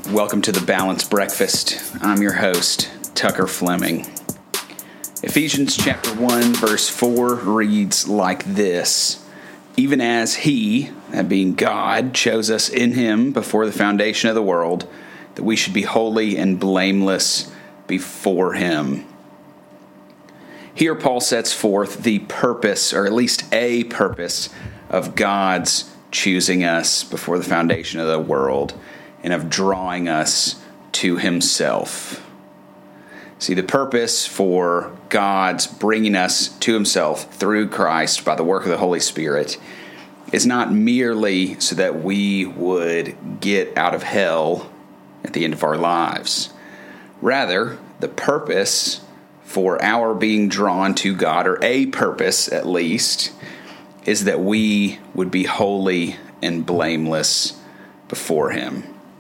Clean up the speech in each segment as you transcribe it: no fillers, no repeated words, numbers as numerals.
Welcome to the Balanced Breakfast. I'm your host, Tucker Fleming. Ephesians chapter 1, verse 4 reads like this: Even as He, that being God, chose us in Him before the foundation of the world, that we should be holy and blameless before Him. Here Paul sets forth the purpose, or at least a purpose, of God's choosing us before the foundation of the world and of drawing us to Himself. See, the purpose for God's bringing us to Himself through Christ by the work of the Holy Spirit is not merely so that we would get out of hell at the end of our lives. Rather, the purpose for our being drawn to God, or a purpose at least, is that we would be holy and blameless before Him.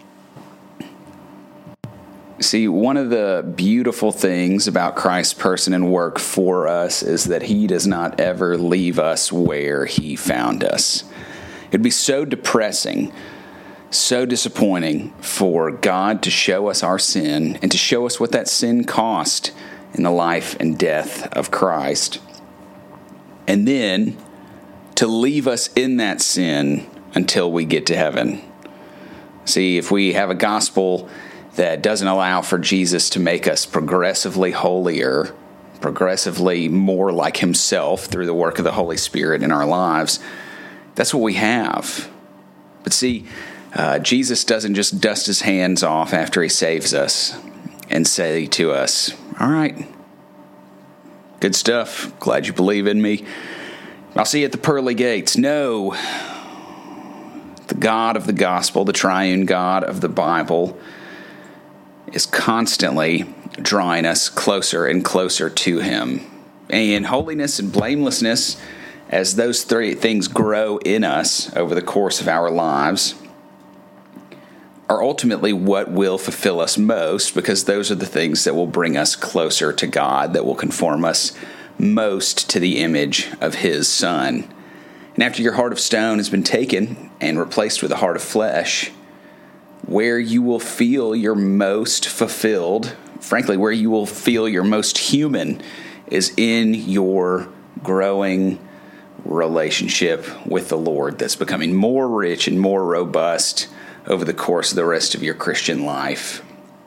See, one of the beautiful things about Christ's person and work for us is that He does not ever leave us where He found us. It'd be so depressing, so disappointing for God to show us our sin and to show us what that sin cost in the life and death of Christ, and then to leave us in that sin until we get to heaven. See, if we have a gospel that doesn't allow for Jesus to make us progressively holier, progressively more like Himself through the work of the Holy Spirit in our lives, that's what we have. But see, Jesus doesn't just dust His hands off after He saves us and say to us, "All right, good stuff. Glad you believe in me. I'll see you at the pearly gates." No. The God of the gospel, the triune God of the Bible, is constantly drawing us closer and closer to Him. And holiness and blamelessness, as those three things grow in us over the course of our lives, are ultimately what will fulfill us most, because those are the things that will bring us closer to God, that will conform us most to the image of His Son. And after your heart of stone has been taken and replaced with a heart of flesh, where you will feel your most fulfilled, frankly, where you will feel your most human, is in your growing relationship with the Lord that's becoming more rich and more robust over the course of the rest of your Christian life.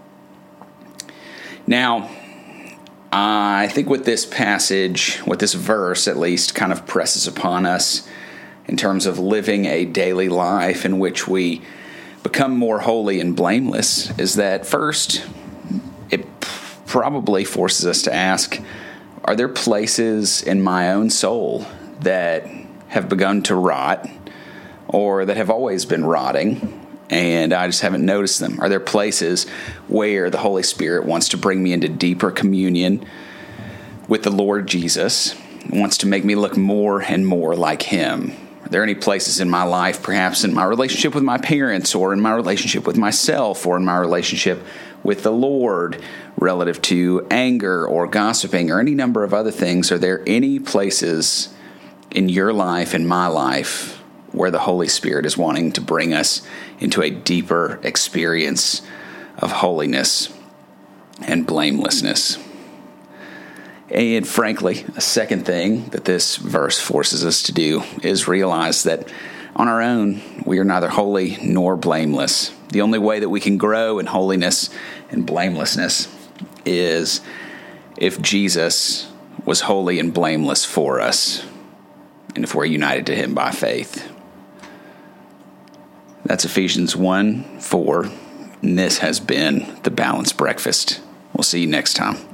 Now, I think what this passage, what this verse at least, kind of presses upon us in terms of living a daily life in which we become more holy and blameless, is that first, it probably forces us to ask, are there places in my own soul that have begun to rot, or that have always been rotting, and I just haven't noticed them? Are there places where the Holy Spirit wants to bring me into deeper communion with the Lord Jesus, wants to make me look more and more like Him? Are there any places in my life, perhaps in my relationship with my parents, or in my relationship with myself, or in my relationship with the Lord, relative to anger or gossiping or any number of other things? Are there any places in your life, in my life, where the Holy Spirit is wanting to bring us into a deeper experience of holiness and blamelessness? And frankly, a second thing that this verse forces us to do is realize that on our own, we are neither holy nor blameless. The only way that we can grow in holiness and blamelessness is if Jesus was holy and blameless for us, and if we're united to Him by faith. That's Ephesians 1:4, and this has been the Balanced Breakfast. We'll see you next time.